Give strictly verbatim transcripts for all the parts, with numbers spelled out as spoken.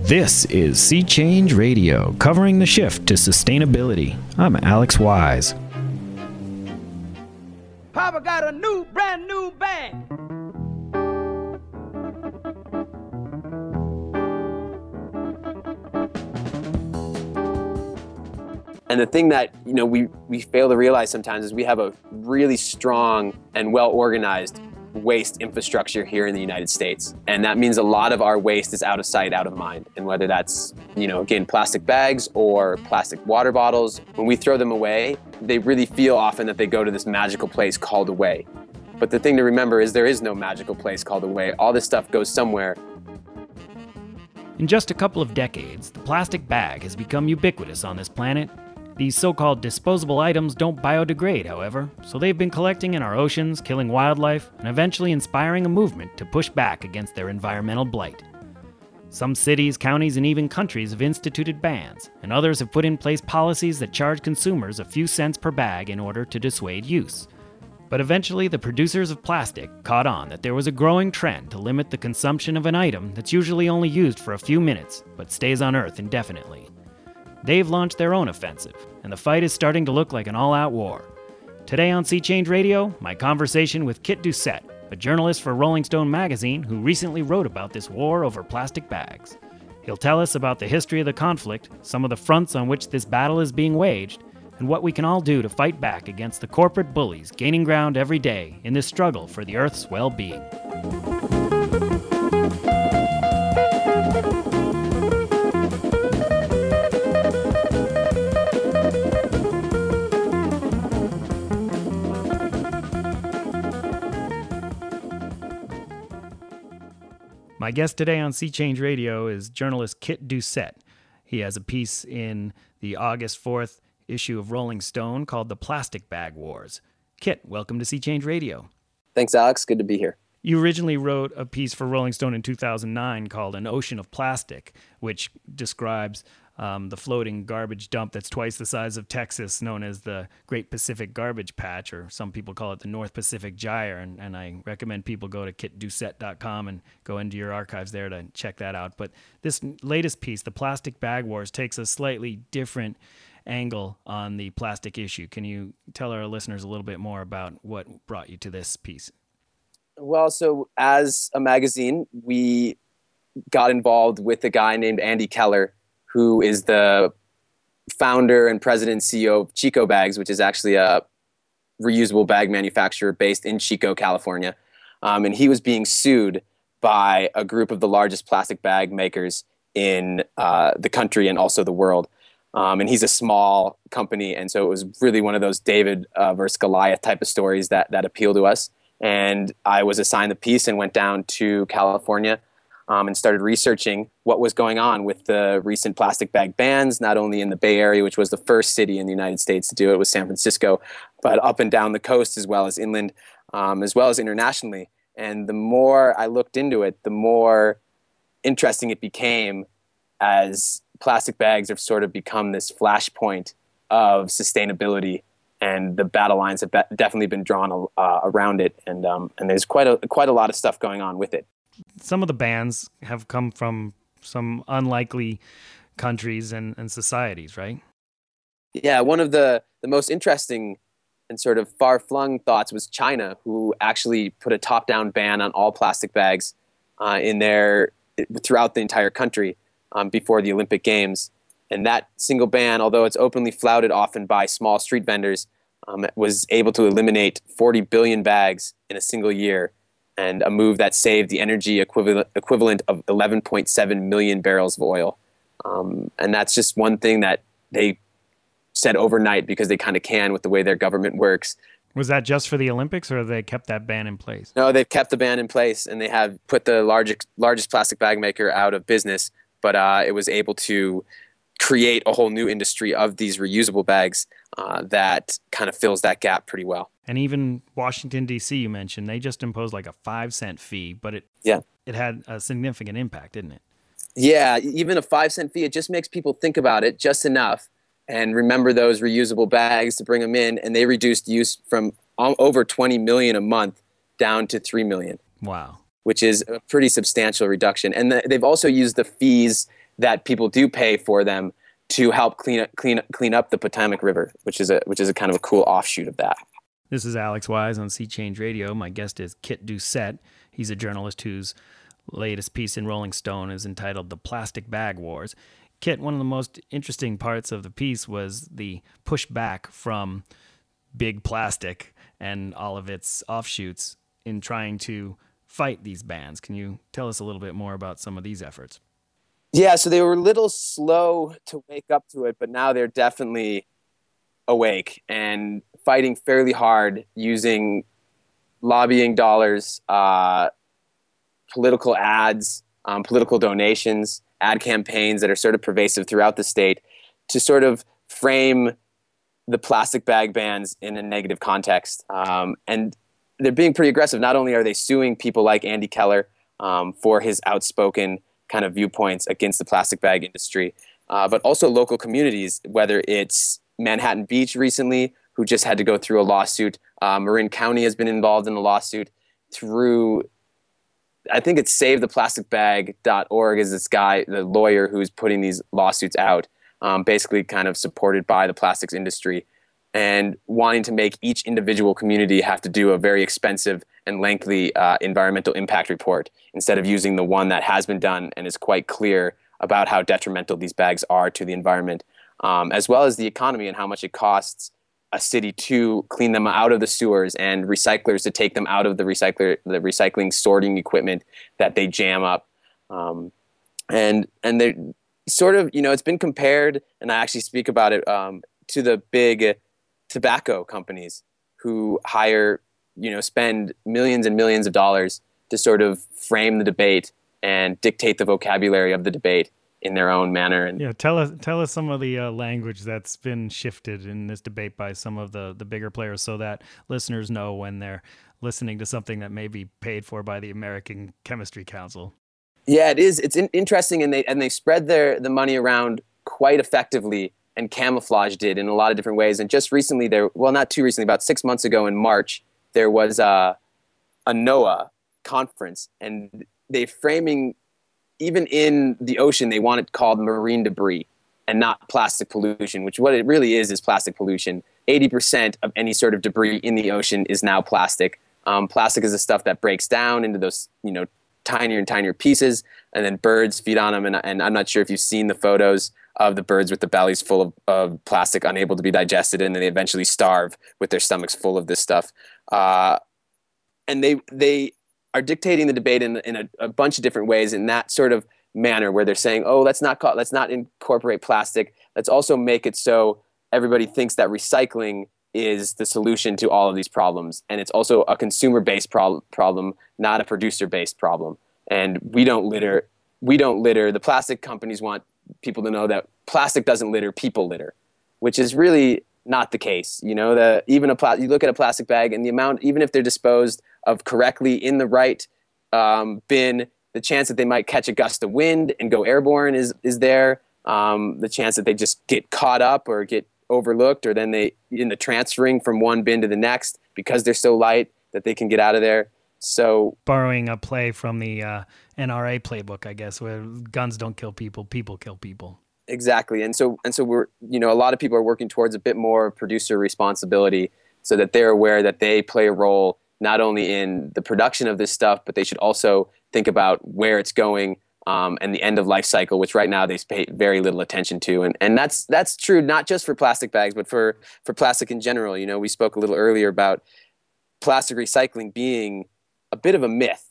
This is Sea Change Radio, covering the shift to sustainability. I'm Alex Wise. Papa got a new, brand new bag. And the thing that, you know, we, we fail to realize sometimes is we have a really strong and well-organized waste infrastructure here in the United States. And that means a lot of our waste is out of sight, out of mind. And whether that's, you know, again, plastic bags or plastic water bottles, when we throw them away, they really feel often that they go to this magical place called away. But the thing to remember is there is no magical place called away. All this stuff goes somewhere. In just a couple of decades, the plastic bag has become ubiquitous on this planet. These so-called disposable items don't biodegrade, however, so they've been collecting in our oceans, killing wildlife, and eventually inspiring a movement to push back against their environmental blight. Some cities, counties, and even countries have instituted bans, and others have put in place policies that charge consumers a few cents per bag in order to dissuade use. But eventually, the producers of plastic caught on that there was a growing trend to limit the consumption of an item that's usually only used for a few minutes, but stays on Earth indefinitely. They've launched their own offensive, and the fight is starting to look like an all-out war. Today on Sea Change Radio, my conversation with Kit Doucette, a journalist for Rolling Stone magazine who recently wrote about this war over plastic bags. He'll tell us about the history of the conflict, some of the fronts on which this battle is being waged, and what we can all do to fight back against the corporate bullies gaining ground every day in this struggle for the Earth's well-being. My guest today on Sea Change Radio is journalist Kit Doucette. He has a piece in the August fourth issue of Rolling Stone called The Plastic Bag Wars. Kit, welcome to Sea Change Radio. Thanks, Alex. Good to be here. You originally wrote a piece for Rolling Stone in two thousand nine called An Ocean of Plastic, which describes um, the floating garbage dump that's twice the size of Texas, known as the Great Pacific Garbage Patch, or some people call it the North Pacific Gyre. And, and I recommend people go to kit doucette dot com and go into your archives there to check that out. But this latest piece, The Plastic Bag Wars, takes a slightly different angle on the plastic issue. Can you tell our listeners a little bit more about what brought you to this piece? Well, so as a magazine, we got involved with a guy named Andy Keller, who is the founder and president and C E O of Chico Bags, which is actually a reusable bag manufacturer based in Chico, California. Um, and he was being sued by a group of the largest plastic bag makers in uh, the country and also the world. Um, and he's a small company, and so it was really one of those David uh, versus Goliath type of stories that that appeal to us. And I was assigned the piece and went down to California um, and started researching what was going on with the recent plastic bag bans, not only in the Bay Area, which was the first city in the United States to do it with San Francisco, but up and down the coast as well as inland, um, as well as internationally. And the more I looked into it, the more interesting it became, as plastic bags have sort of become this flashpoint of sustainability, and the battle lines have be- definitely been drawn uh, around it, and um, and there's quite a quite a lot of stuff going on with it. Some of the bans have come from some unlikely countries and, and societies, right? Yeah, one of the, the most interesting and sort of far-flung thoughts was China, who actually put a top-down ban on all plastic bags uh, in their throughout the entire country um, before the Olympic Games. And that single ban, although it's openly flouted often by small street vendors, um, was able to eliminate forty billion bags in a single year, and a move that saved the energy equivalent, equivalent of eleven point seven million barrels of oil. Um, and that's just one thing that they said overnight because they kind of can with the way their government works. Was that just for the Olympics, or they kept that ban in place? No, they've kept the ban in place, and they have put the largest, largest plastic bag maker out of business, but uh, it was able to create a whole new industry of these reusable bags uh, that kind of fills that gap pretty well. And even Washington, D C, you mentioned, they just imposed like a five cent fee, but it yeah. it had a significant impact, didn't it? Yeah, even a five cent fee, it just makes people think about it just enough and remember those reusable bags to bring them in. And they reduced use from over twenty million a month down to three million. Wow. Which is a pretty substantial reduction. And the, they've also used the fees that people do pay for them to help clean up, clean, clean up the Potomac River, which is a which is a kind of a cool offshoot of that. This is Alex Wise on Sea Change Radio. My guest is Kit Doucette. He's a journalist whose latest piece in Rolling Stone is entitled The Plastic Bag Wars. Kit, one of the most interesting parts of the piece was the pushback from big plastic and all of its offshoots in trying to fight these bans. Can you tell us a little bit more about some of these efforts? Yeah, so they were a little slow to wake up to it, but now they're definitely awake and fighting fairly hard using lobbying dollars, uh, political ads, um, political donations, ad campaigns that are sort of pervasive throughout the state to sort of frame the plastic bag bans in a negative context. Um, and they're being pretty aggressive. Not only are they suing people like Andy Keller um, for his outspoken kind of viewpoints against the plastic bag industry, uh, but also local communities, whether it's Manhattan Beach recently, who just had to go through a lawsuit. Uh, Marin County has been involved in a lawsuit through, I think it's save the plastic bag dot org is this guy, the lawyer who's putting these lawsuits out, um, basically kind of supported by the plastics industry and wanting to make each individual community have to do a very expensive and lengthy uh, environmental impact report instead of using the one that has been done and is quite clear about how detrimental these bags are to the environment, um, as well as the economy and how much it costs a city to clean them out of the sewers and recyclers to take them out of the recycler, the recycling sorting equipment that they jam up. Um, and and they sort of, you know, it's been compared, and I actually speak about it, um, to the big tobacco companies who hire, you know, spend millions and millions of dollars to sort of frame the debate and dictate the vocabulary of the debate in their own manner. And yeah, tell us tell us some of the uh, language that's been shifted in this debate by some of the, the bigger players so that listeners know when they're listening to something that may be paid for by the American Chemistry Council. Yeah, it is. It's in- interesting, and they and they spread their the money around quite effectively and camouflaged it in a lot of different ways. And just recently, there well, not too recently, about six months ago in March, there was a, a NOAA conference, and they framing, even in the ocean, they want it called marine debris and not plastic pollution, which what it really is is plastic pollution. eighty percent of any sort of debris in the ocean is now plastic. Um, plastic is the stuff that breaks down into those, you know, tinier and tinier pieces, and then birds feed on them. And, and I'm not sure if you've seen the photos of the birds with the bellies full of, of plastic, unable to be digested, and then they eventually starve with their stomachs full of this stuff. Uh, and they they are dictating the debate in, in a, a bunch of different ways in that sort of manner, where they're saying, oh, let's not call, let's not incorporate plastic. Let's also make it so everybody thinks that recycling is the solution to all of these problems. And it's also a consumer-based prob- problem, not a producer-based problem. And we don't litter. We don't litter. The plastic companies want people to know that plastic doesn't litter, people litter, which is really not the case. You know, the even a pla- you look at a plastic bag and the amount, even if they're disposed of correctly in the right um, bin, the chance that they might catch a gust of wind and go airborne is is there. Um, the chance that they just get caught up or get overlooked, or then they in the transferring from one bin to the next because they're so light that they can get out of there. So borrowing a play from the uh, N R A playbook, I guess, where guns don't kill people, people kill people. Exactly. And so and so we're, you know, a lot of people are working towards a bit more producer responsibility so that they're aware that they play a role not only in the production of this stuff, but they should also think about where it's going um, and the end of life cycle, which right now they pay very little attention to. And and that's that's true not just for plastic bags, but for, for plastic in general. You know, we spoke a little earlier about plastic recycling being a bit of a myth,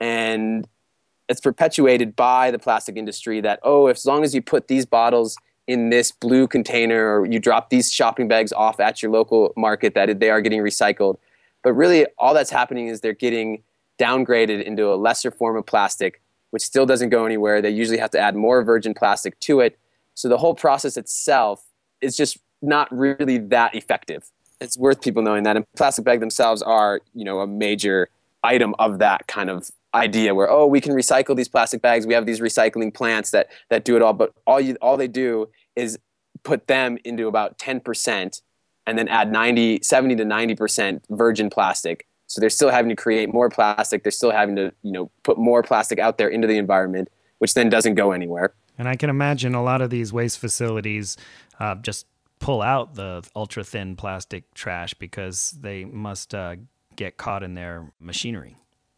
and it's perpetuated by the plastic industry that, oh, as long as you put these bottles in this blue container or you drop these shopping bags off at your local market, that they are getting recycled. But really all that's happening is they're getting downgraded into a lesser form of plastic, which still doesn't go anywhere. They usually have to add more virgin plastic to it. So the whole process itself is just not really that effective. It's worth people knowing that. And plastic bags themselves are, you know, a major item of that kind of idea where, oh, we can recycle these plastic bags. We have these recycling plants that that do it all. But all you all they do is put them into about ten percent and then add ninety, seventy to ninety percent virgin plastic. So they're still having to create more plastic. They're still having to, you know, put more plastic out there into the environment, which then doesn't go anywhere. And I can imagine a lot of these waste facilities uh, just pull out the ultra-thin plastic trash because they must uh, get caught in their machinery.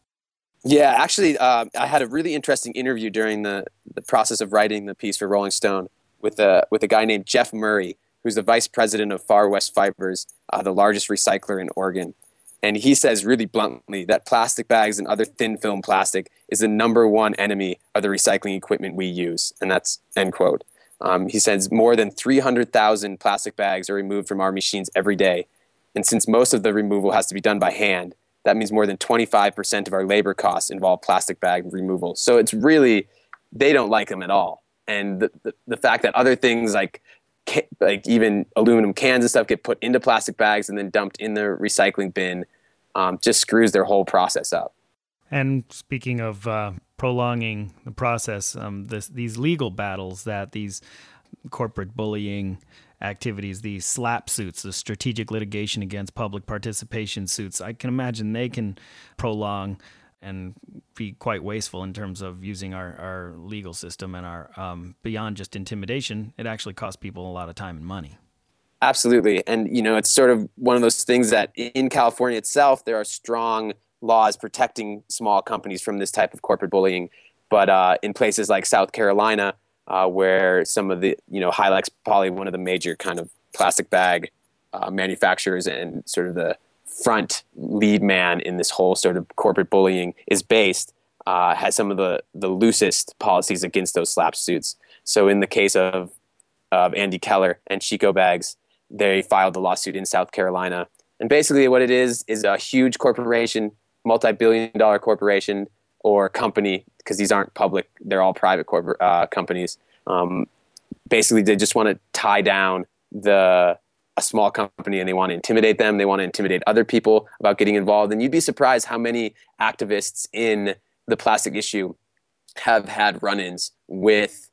Yeah, actually, uh, I had a really interesting interview during the, the process of writing the piece for Rolling Stone with a, with a guy named Jeff Murray, who's the vice president of Far West Fibers, uh, the largest recycler in Oregon. And he says really bluntly that plastic bags and other thin film plastic is the number one enemy of the recycling equipment we use. And that's end quote. Um, he says more than three hundred thousand plastic bags are removed from our machines every day. And since most of the removal has to be done by hand, that means more than twenty-five percent of our labor costs involve plastic bag removal. So it's really, they don't like them at all. And the, the, the fact that other things like like even aluminum cans and stuff get put into plastic bags and then dumped in the recycling bin um, just screws their whole process up. And speaking of uh, prolonging the process, um, this, these legal battles that these corporate bullying activities, these SLAPP suits, the strategic litigation against public participation suits, I can imagine they can prolong and be quite wasteful in terms of using our, our legal system and our um, beyond just intimidation, it actually costs people a lot of time and money. Absolutely. And, you know, it's sort of one of those things that in California itself, there are strong laws protecting small companies from this type of corporate bullying. But uh, in places like South Carolina, uh, where some of the, you know, Hylex Poly, one of the major kind of plastic bag uh, manufacturers and sort of the front lead man in this whole sort of corporate bullying is based, uh, has some of the, the loosest policies against those SLAPP suits. So in the case of, of Andy Keller and Chico Bags, they filed the lawsuit in South Carolina. And basically what it is is a huge corporation, multi-billion dollar corporation or company, because these aren't public, they're all private corporate uh, companies. Um, basically, they just want to tie down the a small company and they want to intimidate them. They want to intimidate other people about getting involved. And you'd be surprised how many activists in the plastic issue have had run-ins with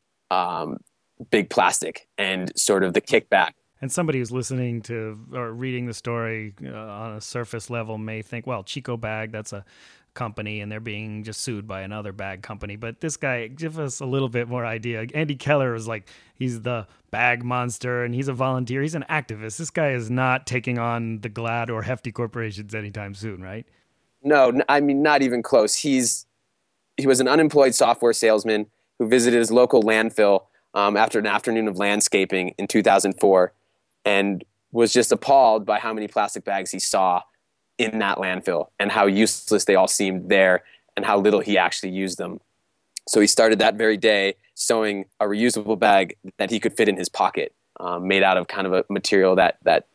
um, big plastic and sort of the kickback. And somebody who's listening to or reading the story uh, on a surface level may think, well, Chico Bag, that's a company and they're being just sued by another bag company. But this guy, give us a little bit more idea. Andy Keller is like, he's the bag monster and he's a volunteer. He's an activist. This guy is not taking on the Glad or Hefty corporations anytime soon, right? No, I mean, not even close. He's he was an unemployed software salesman who visited his local landfill um, after an afternoon of landscaping in two thousand four and was just appalled by how many plastic bags he saw in that landfill and how useless they all seemed there and how little he actually used them. So he started that very day sewing a reusable bag that he could fit in his pocket, um, made out of kind of a material that that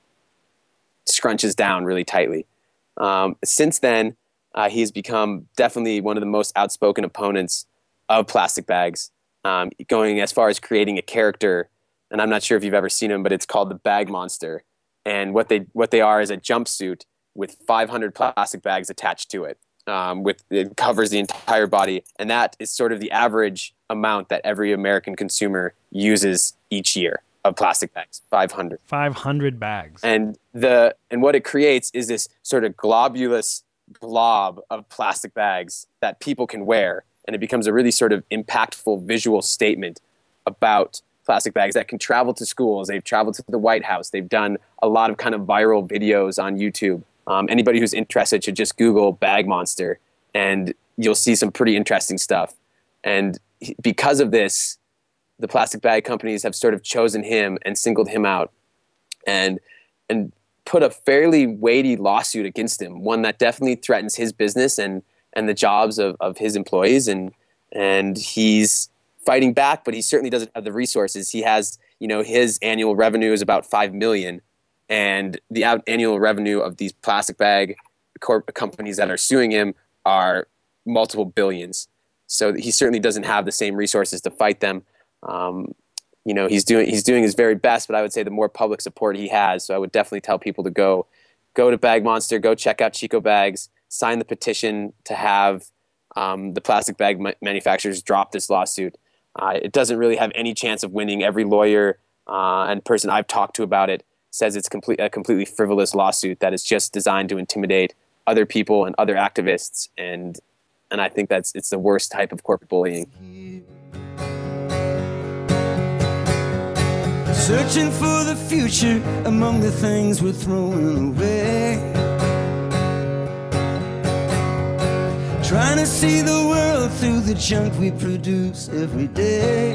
scrunches down really tightly. Um, since then, uh, he's become definitely one of the most outspoken opponents of plastic bags, um, going as far as creating a character. And I'm not sure if you've ever seen him, but it's called the Bag Monster. And what they what they are is a jumpsuit with five hundred plastic bags attached to it. Um, with it covers the entire body, and that is sort of the average amount that every American consumer uses each year of plastic bags. five hundred. five hundred bags. And the and what it creates is this sort of globulous blob of plastic bags that people can wear, and it becomes a really sort of impactful visual statement about plastic bags that can travel to schools. They've traveled to the White House. They've done a lot of kind of viral videos on YouTube. Um, anybody who's interested should just Google Bag Monster, and you'll see some pretty interesting stuff. And he, because of this, the plastic bag companies have sort of chosen him and singled him out and and put a fairly weighty lawsuit against him, one that definitely threatens his business and and the jobs of, of his employees. And and he's fighting back, but he certainly doesn't have the resources. He has, you know, his annual revenue is about five million dollars. And the annual revenue of these plastic bag corp companies that are suing him are multiple billions. So he certainly doesn't have the same resources to fight them. Um, you know, he's doing he's doing his very best, but I would say the more public support he has. So I would definitely tell people to go go to Bag Monster, go check out Chico Bags, sign the petition to have um, the plastic bag ma manufacturers drop this lawsuit. Uh, it doesn't really have any chance of winning. Every lawyer uh, and person I've talked to about it says it's complete, a completely frivolous lawsuit that is just designed to intimidate other people and other activists. And and I think that's it's the worst type of corporate bullying. Searching for the future among the things we're throwing away. Trying to see the world through the junk we produce every day.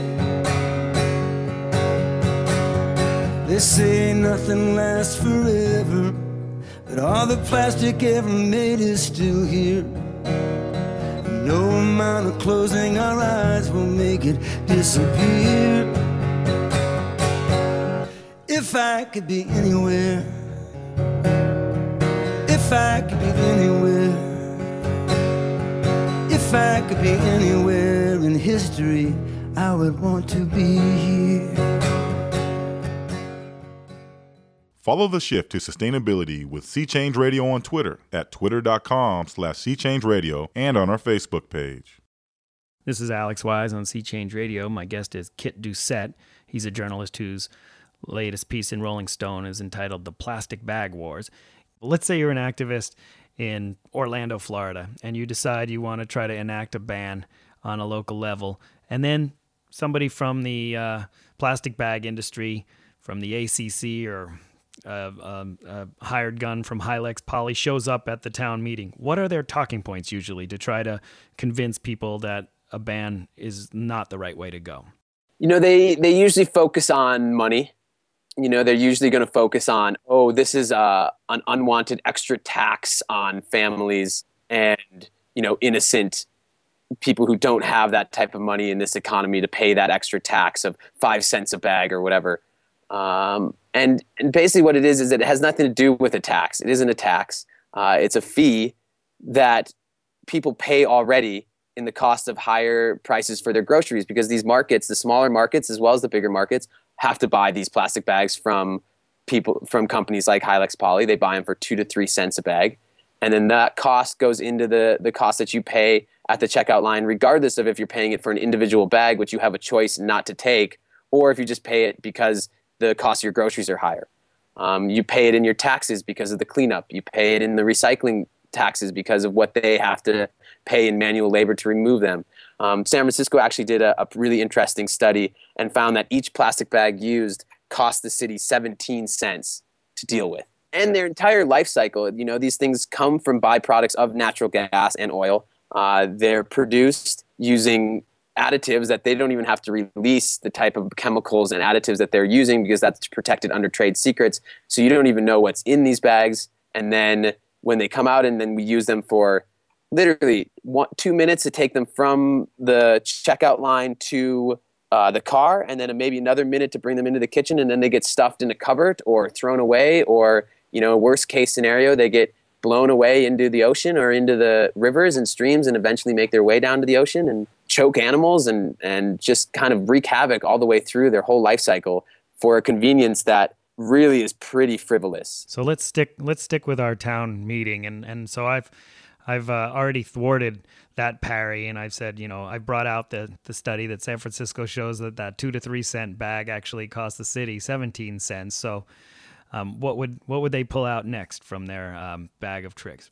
They say nothing lasts forever, but all the plastic ever made is still here. No amount of closing our eyes will make it disappear. If I could be anywhere, if I could be anywhere, if I could be anywhere in history, I would want to be here. Follow the shift to sustainability with Sea Change Radio on Twitter at twitter.com slash Sea Change Radio and on our Facebook page. This is Alex Wise on Sea Change Radio. My guest is Kit Doucette. He's a journalist whose latest piece in Rolling Stone is entitled The Plastic Bag Wars. Let's say you're an activist in Orlando, Florida, and you decide you want to try to enact a ban on a local level, and then somebody from the uh, plastic bag industry, from the A C C or uh, um, a hired gun from Hylex Poly shows up at the town meeting. What are their talking points usually to try to convince people that a ban is not the right way to go? You know, they, they usually focus on money. You know, they're usually going to focus on, oh, this is uh, an unwanted extra tax on families and, you know, innocent people who don't have that type of money in this economy to pay that extra tax of five cents a bag or whatever. Um, and, and basically what it is is that it has nothing to do with a tax. It isn't a tax. Uh, it's a fee that people pay already in the cost of higher prices for their groceries, because these markets, the smaller markets as well as the bigger markets, have to buy these plastic bags from people, from companies like Hylex Poly. They buy them for two to three cents a bag. And then that cost goes into the, the cost that you pay at the checkout line, regardless of if you're paying it for an individual bag, which you have a choice not to take, or if you just pay it because the cost of your groceries are higher. Um, you pay it in your taxes because of the cleanup. You pay it in the recycling taxes because of what they have to pay in manual labor to remove them. Um, San Francisco actually did a, a really interesting study and found that each plastic bag used cost the city seventeen cents to deal with. And their entire life cycle, you know, these things come from byproducts of natural gas and oil. Uh, they're produced using additives that they don't even have to release the type of chemicals and additives that they're using because that's protected under trade secrets. So you don't even know what's in these bags. And then when they come out, and then we use them for literally one, two minutes to take them from the checkout line to uh, the car, and then maybe another minute to bring them into the kitchen, and then they get stuffed in a cupboard or thrown away, or, you know, worst case scenario, they get blown away into the ocean or into the rivers and streams and eventually make their way down to the ocean and choke animals and, and just kind of wreak havoc all the way through their whole life cycle for a convenience that really is pretty frivolous. So let's stick let's stick with our town meeting, and and so I've I've uh, already thwarted that parry, and I've said, you know, I brought out the the study that San Francisco shows that that two to three cent bag actually cost the city seventeen cents. So um, what would what would they pull out next from their um, bag of tricks?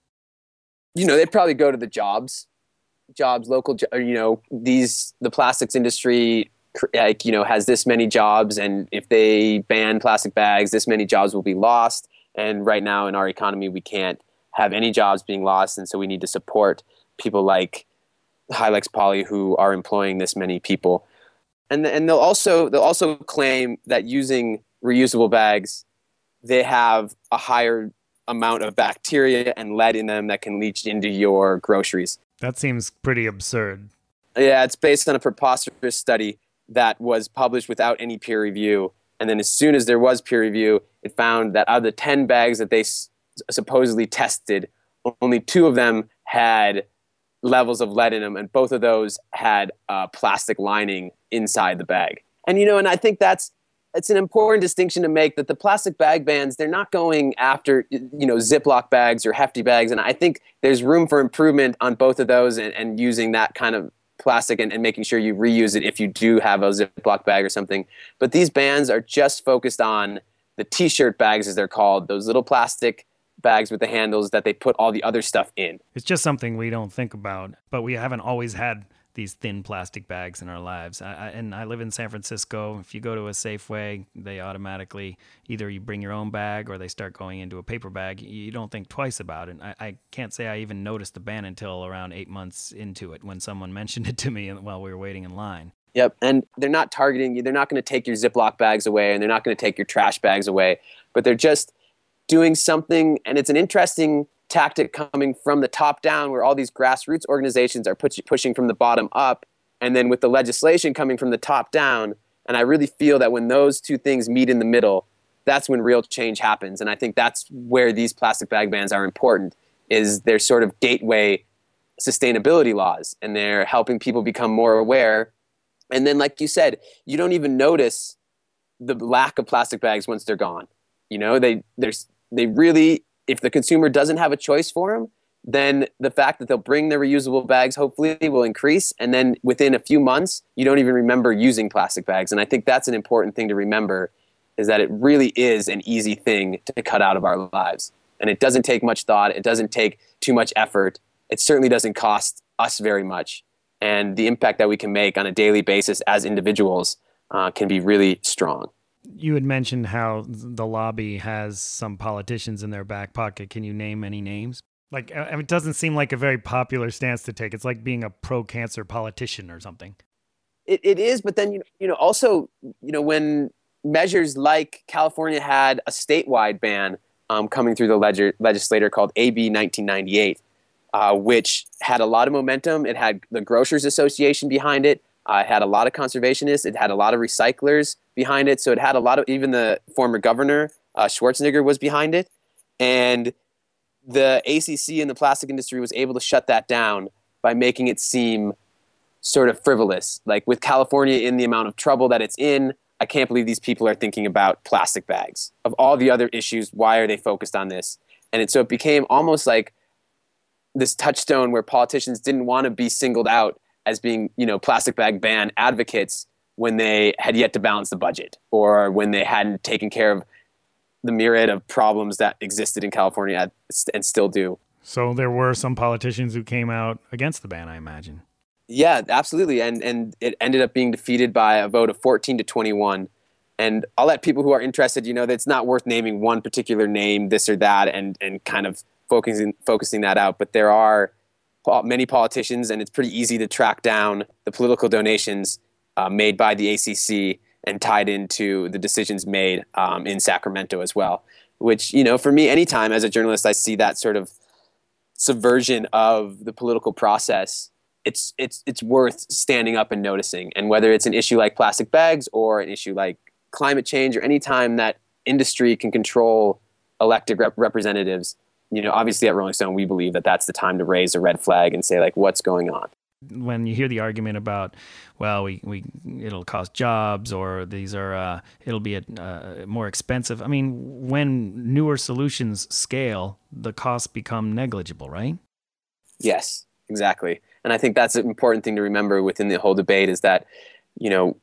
You know, they'd probably go to the jobs, jobs, local, jo- or, you know, these the plastics industry. Like, you know, has this many jobs, and if they ban plastic bags, this many jobs will be lost. And right now in our economy, we can't have any jobs being lost, and so we need to support people like Hylex Poly who are employing this many people. And and they'll also they'll also claim that using reusable bags, they have a higher amount of bacteria and lead in them that can leach into your groceries. That seems pretty absurd. Yeah, it's based on a preposterous study that was published without any peer review. And then as soon as there was peer review, it found that out of the ten bags that they s- supposedly tested, only two of them had levels of lead in them, and both of those had a plastic lining inside the bag. And, you know, and I think that's it's an important distinction to make, that the plastic bag bans, they're not going after, you know, Ziploc bags or Hefty bags. And I think there's room for improvement on both of those, and, and using that kind of plastic and, and making sure you reuse it if you do have a Ziploc bag or something. But these bans are just focused on the T-shirt bags, as they're called, those little plastic bags with the handles that they put all the other stuff in. It's just something we don't think about, but we haven't always had these thin plastic bags in our lives. I, I, and I live in San Francisco. If you go to a Safeway, they automatically, either you bring your own bag or they start going into a paper bag. You don't think twice about it. I, I can't say I even noticed the ban until around eight months into it when someone mentioned it to me while we were waiting in line. Yep, and they're not targeting you. They're not going to take your Ziploc bags away, and they're not going to take your trash bags away, but they're just doing something, and it's an interesting tactic coming from the top down, where all these grassroots organizations are push- pushing from the bottom up, and then with the legislation coming from the top down. And I really feel that when those two things meet in the middle, that's when real change happens. And I think that's where these plastic bag bans are important, is they're sort of gateway sustainability laws, and they're helping people become more aware. And then, like you said, you don't even notice the lack of plastic bags once they're gone. You know, they there's they really, if the consumer doesn't have a choice for them, then the fact that they'll bring their reusable bags hopefully will increase. And then within a few months, you don't even remember using plastic bags. And I think that's an important thing to remember, is that it really is an easy thing to cut out of our lives. And it doesn't take much thought. It doesn't take too much effort. It certainly doesn't cost us very much. And the impact that we can make on a daily basis as individuals uh, can be really strong. You had mentioned how the lobby has some politicians in their back pocket. Can you name any names? Like, it doesn't seem like a very popular stance to take. It's like being a pro-cancer politician or something. It it is, but then, you know, also, you know, when measures like California had a statewide ban um, coming through the ledger, legislator called A B nineteen ninety-eight, uh, which had a lot of momentum. It had the Grocers Association behind it. Uh, it had a lot of conservationists. It had a lot of recyclers behind it. So it had a lot of, even the former governor, uh, Schwarzenegger, was behind it. And the A C C and the plastic industry was able to shut that down by making it seem sort of frivolous. Like, with California in the amount of trouble that it's in, I can't believe these people are thinking about plastic bags. Of all the other issues, why are they focused on this? And it, so it became almost like this touchstone where politicians didn't want to be singled out as being, you know, plastic bag ban advocates when they had yet to balance the budget, or when they hadn't taken care of the myriad of problems that existed in California and still do. So there were some politicians who came out against the ban, I imagine. Yeah, absolutely. And and it ended up being defeated by a vote of fourteen to twenty-one. And I'll let people who are interested, you know, that it's not worth naming one particular name, this or that, and, and kind of focusing focusing that out. But there are many politicians, and it's pretty easy to track down the political donations uh, made by the A C C and tied into the decisions made um, in Sacramento as well. Which, you know, for me, anytime as a journalist I see that sort of subversion of the political process, it's it's it's worth standing up and noticing. And whether it's an issue like plastic bags or an issue like climate change, or any time that industry can control elected rep- representatives, you know, obviously at Rolling Stone, we believe that that's the time to raise a red flag and say, like, what's going on? When you hear the argument about, well, we, we it'll cost jobs, or these are uh, it'll be a, uh, more expensive. I mean, when newer solutions scale, the costs become negligible, right? Yes, exactly. And I think that's an important thing to remember within the whole debate, is that, you know,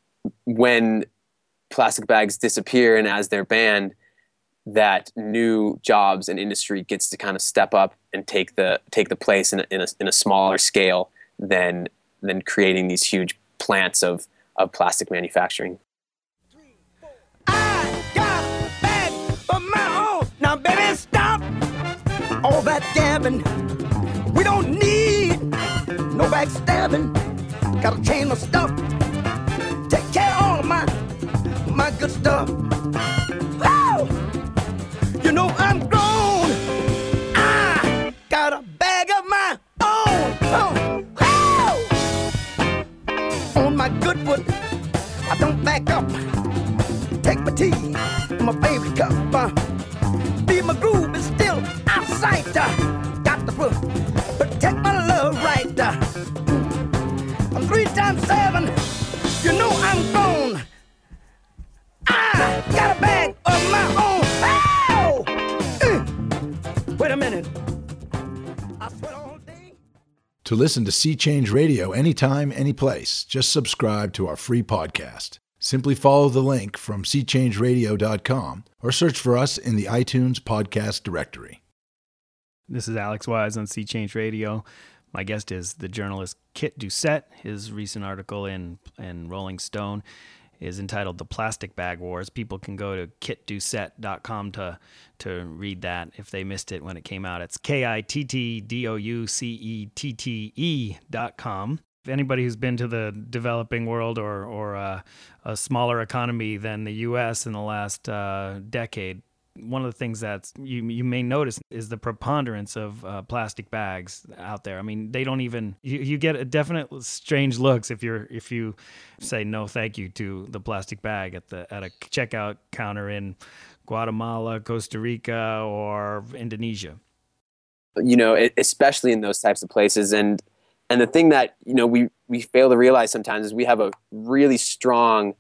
when plastic bags disappear and as they're banned, that new jobs and industry gets to kind of step up and take the take the place in a, in a, in a smaller scale than than creating these huge plants of, of plastic manufacturing. I got a bag of my own. Now, baby, stop all that gabbing. We don't need no backstabbing. Gotta change my stuff. Take care of all of my my good stuff. Woo! You know I'm grown. I got a bag of my own. Oh, woo! On my good foot, I don't back up. Take my tea, my favorite cup. Uh, be my groove is still out of sight. Uh, got the foot, protect my love right. Uh, I'm three times seven. You know I'm grown. I got a bag of my own. Oh! Uh, wait a minute. I sweat all day. To listen to Sea Change Radio anytime, anyplace, just subscribe to our free podcast. Simply follow the link from sea change radio dot com or search for us in the iTunes podcast directory. This is Alex Wise on Sea Change Radio. My guest is the journalist Kit Doucette. His recent article in, in Rolling Stone is entitled The Plastic Bag Wars. People can go to kit doucette dot com to to read that if they missed it when it came out. It's K I T T D O U C E T T E dot com. If anybody who's been to the developing world or, or uh, a smaller economy than the U S in the last uh, decade, one of the things that you you may notice is the preponderance of uh, plastic bags out there. I mean, they don't even you, you get a definite strange looks if you're if you say no thank you to the plastic bag at the at a checkout counter in Guatemala, Costa Rica, or Indonesia. You know, it, especially in those types of places, and and the thing that you know we we fail to realize sometimes is we have a really strong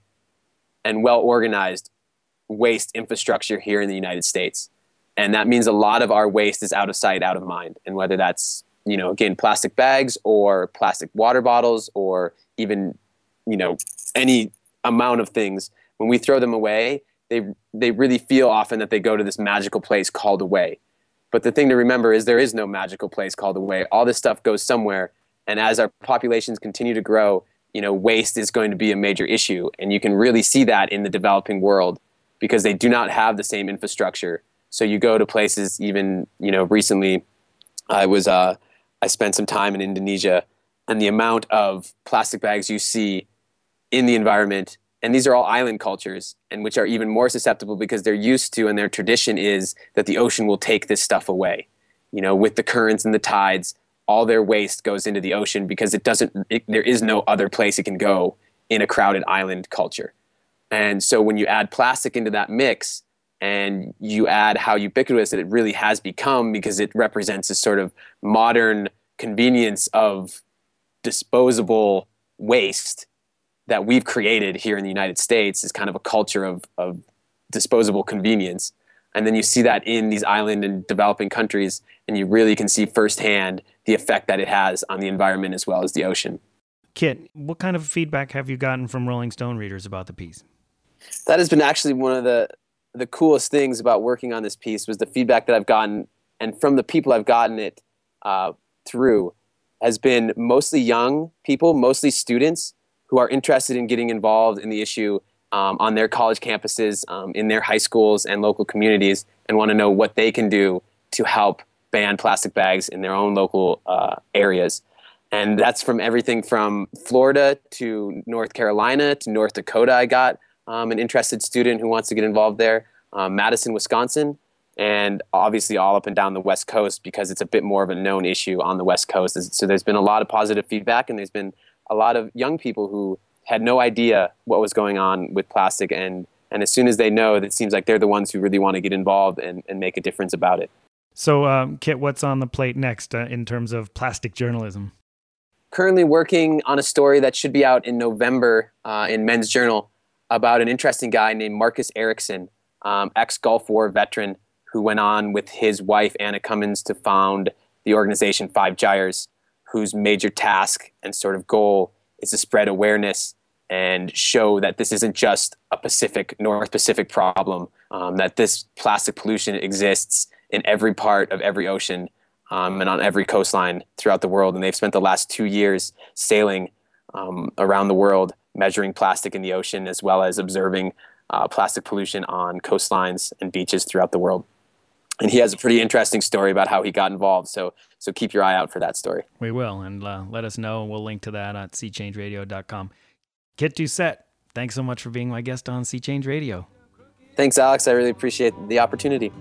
and well organized waste infrastructure here in the United States. And that means a lot of our waste is out of sight, out of mind. And whether that's, you know, again, plastic bags or plastic water bottles or even, you know, any amount of things, when we throw them away, they they really feel often that they go to this magical place called away. But the thing to remember is there is no magical place called away. All this stuff goes somewhere. And as our populations continue to grow, you know, waste is going to be a major issue. And you can really see that in the developing world, because they do not have the same infrastructure. So you go to places, even, you know, recently I was, uh, I spent some time in Indonesia, and the amount of plastic bags you see in the environment, and these are all island cultures, and which are even more susceptible because they're used to, and their tradition is that the ocean will take this stuff away. You know, with the currents and the tides, all their waste goes into the ocean because it doesn't, it, there is no other place it can go in a crowded island culture. And so when you add plastic into that mix and you add how ubiquitous it really has become, because it represents this sort of modern convenience of disposable waste that we've created here in the United States, is kind of a culture of, of disposable convenience. And then you see that in these island and developing countries, and you really can see firsthand the effect that it has on the environment as well as the ocean. Kit, what kind of feedback have you gotten from Rolling Stone readers about the piece? That has been actually one of the the coolest things about working on this piece, was the feedback that I've gotten, and from the people I've gotten it uh, through, has been mostly young people, mostly students who are interested in getting involved in the issue um, on their college campuses, um, in their high schools and local communities, and want to know what they can do to help ban plastic bags in their own local uh, areas. And that's from everything from Florida to North Carolina to North Dakota. I got Um, an interested student who wants to get involved there, um, Madison, Wisconsin, and obviously all up and down the West Coast, because it's a bit more of a known issue on the West Coast. So there's been a lot of positive feedback, and there's been a lot of young people who had no idea what was going on with plastic, and, and as soon as they know, it seems like they're the ones who really want to get involved and, and make a difference about it. So, um, Kit, what's on the plate next uh, in terms of plastic journalism? Currently working on a story that should be out in November uh, in Men's Journal, about an interesting guy named Marcus Erickson, um, ex-Gulf War veteran, who went on with his wife, Anna Cummins, to found the organization Five Gyres, whose major task and sort of goal is to spread awareness and show that this isn't just a Pacific, North Pacific problem, um, that this plastic pollution exists in every part of every ocean um, and on every coastline throughout the world. And they've spent the last two years sailing um, around the world, measuring plastic in the ocean, as well as observing uh, plastic pollution on coastlines and beaches throughout the world. And he has a pretty interesting story about how he got involved. So so keep your eye out for that story. We will, and uh, let us know. We'll link to that at sea change radio dot com. Kit Doucette, thanks so much for being my guest on Sea Change Radio. Thanks, Alex. I really appreciate the opportunity.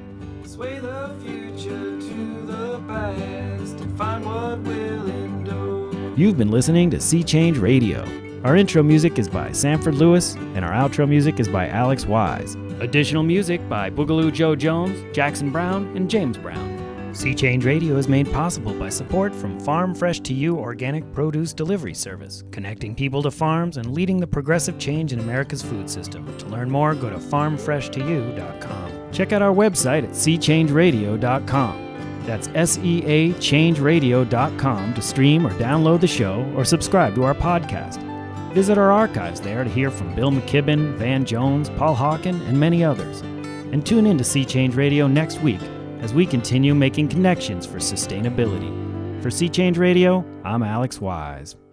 Sway the future to the past and find what will endure. You've been listening to Sea Change Radio. Our intro music is by Sanford Lewis, and our outro music is by Alex Wise. Additional music by Boogaloo Joe Jones, Jackson Brown, and James Brown. Sea Change Radio is made possible by support from Farm Fresh to You Organic Produce Delivery Service, connecting people to farms and leading the progressive change in America's food system. To learn more, go to farm fresh to you dot com. Check out our website at sea change radio dot com. That's S E A change radio dot com to stream or download the show or subscribe to our podcast. Visit our archives there to hear from Bill McKibben, Van Jones, Paul Hawken, and many others. And tune in to Sea Change Radio next week as we continue making connections for sustainability. For Sea Change Radio, I'm Alex Wise.